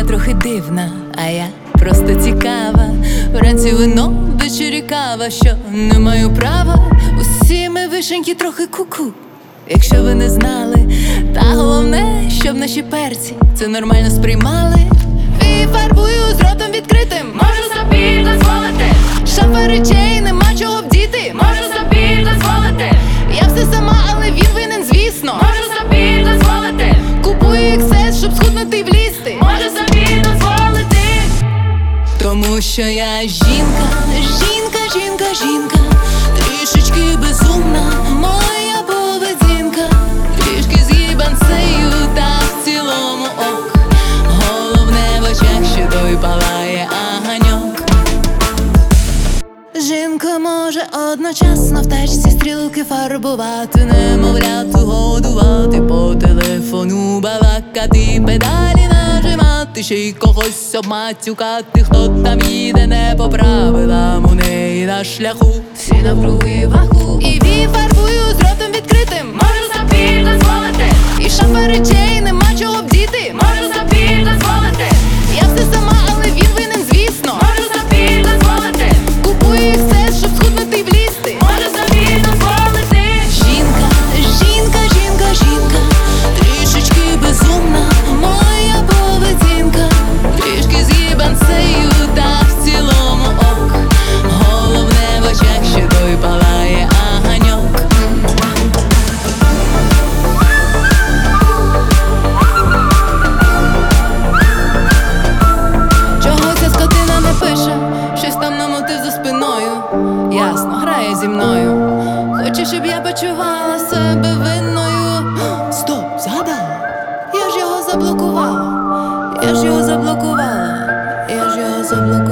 трохи дивна, а я просто цікава. Вранці вино, ввечері кава, що не маю права. Усі ми вишеньки трохи ку-ку, якщо ви не знали. Та головне, щоб наші перці це нормально сприймали. І фарбую з ротом відкритим, можу собі дозволити. Шафа речей, нема чого вдіти, можу собі дозволити. Я все сама, але він винен, звісно, можу собі дозволити. Купую XS, щоб схуднути й влізти, можу собі дозволити. Тому що я жінка, жінка, жінка, жінка. Трішечки безумна моя поведінка. Трішки з'їбанцею, та в цілому ок. Головне в очах, що той палає аганьок. Жінка може одночасно в тачці стрілки фарбувати, немовлят годувати, по телефону балакати, педалі нажимати, ще й когось обматюкати. Хто там їде не по правилам, у неї на шляху всі навкруги ваху. І фарбую з ротом відкритим, можу собі дозволити. І шафа речей, нема чого вдіти, можу собі дозволити. Я все сама, але він винен, звісно, можу собі дозволити. Купую XS, щоб схуднути й влізти, можу собі дозволити. Жінка, жінка, жінка, жінка. Трішечки безумна моя поведінка. Трішки з'їбанцею, та в цілому ок. Головне в очах, що той палає аганьок. Чого ця скотина не пише? Щось там намотив за спиною. Ясно, грає зі мною. Хоче, щоб я почувала себе винною. Стоп, згадала. Я ж його заблокувала. Я ж його заблокувала. Я ж його заблокувала.